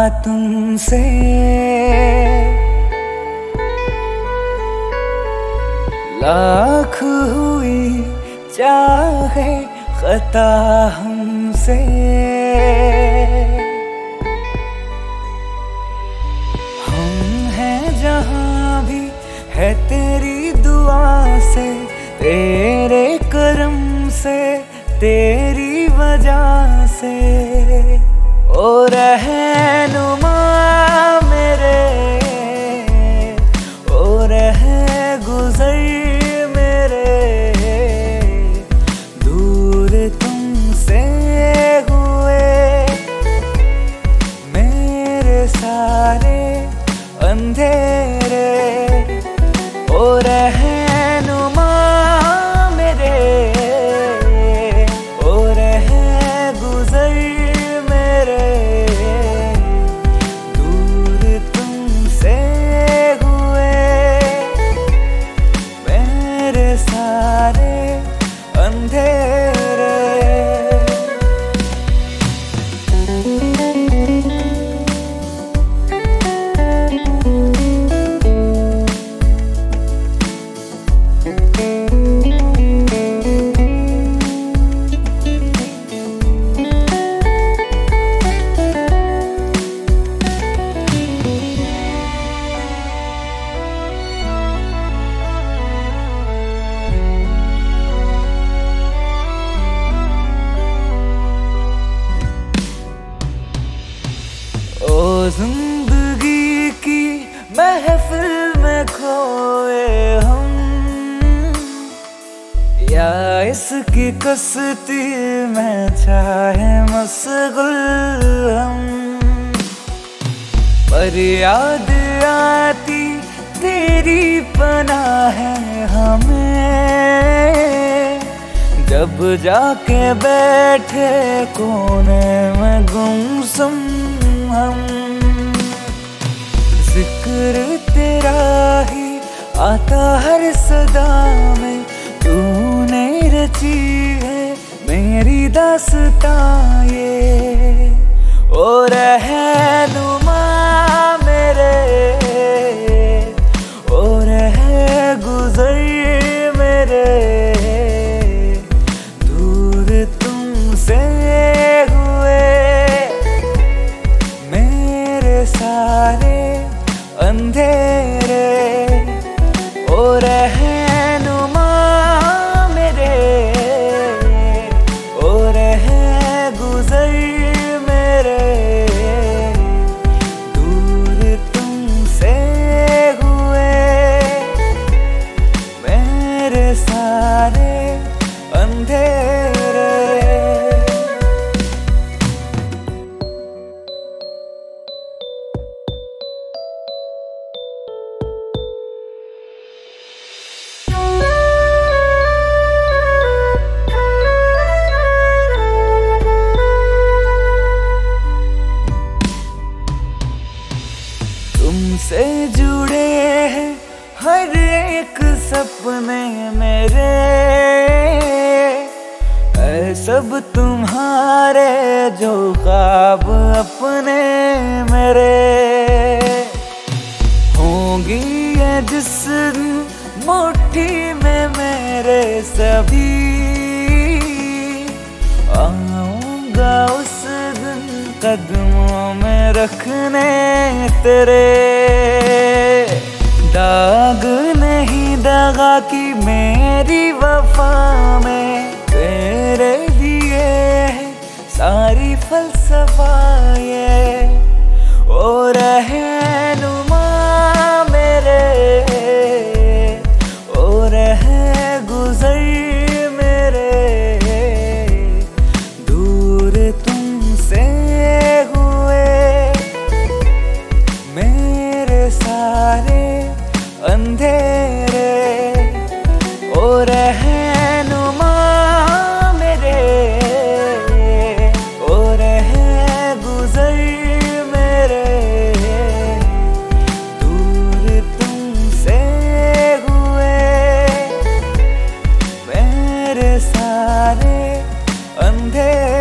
तुमसे, लाख हुई चाहे खता हमसे। हम हैं जहाँ भी है तेरी दुआ से, तेरे करम से, तेरी वजह से। ओ रहनुमा मेरे, ओ रहगुज़र मेरे, दूर तुमसे हुए मेरे सारे अंधेरे। ओ रहनुमा मेरे, ओ रहगुज़र मेरे, दूर तुमसे हुए मेरे सारे अंधेरे। ओ जिंदगी की महफिल में खोए हम, या इसकी कश्ती में चाहे मशगुल हम। पर याद आती तेरी पनाह है हमें, जब जाके बैठे कोने में गुमसुम हम। जिक्र तेरा ही आता हर सदा में, तूने रची है मेरी दास्तां ये। ओ रहनुमा मेरे, ओ रहगुज़र मेरे, दूर तुमसे हुए मेरे सारे अंधेरे। ओ रहनुमा मेरे, ओ रहगुज़र मेरे, दूर तुमसे हुए मेरे सारे अंधेरे। तुमसे जुड़े हैं हर एक सपने मेरे, है सब तुम्हारे जो ख्वाब अपने मेरे। होंगी ये जिस मुट्ठी में मेरे सभी, आऊंगा उस दिन कदमों में रखने तेरे। दाग नहीं दगा की मेरी वफा में, तेरे लिए सारी फलसफा ये। ओ रहनुमा मेरे, ओ रहगुज़र मेरे, दूर तुमसे हुए मेरे सारे अंधेरे। ओ रहनुमा मेरे, ओ रहगुज़र मेरे, दूर तुमसे हुए मेरे सारे अंधेरे।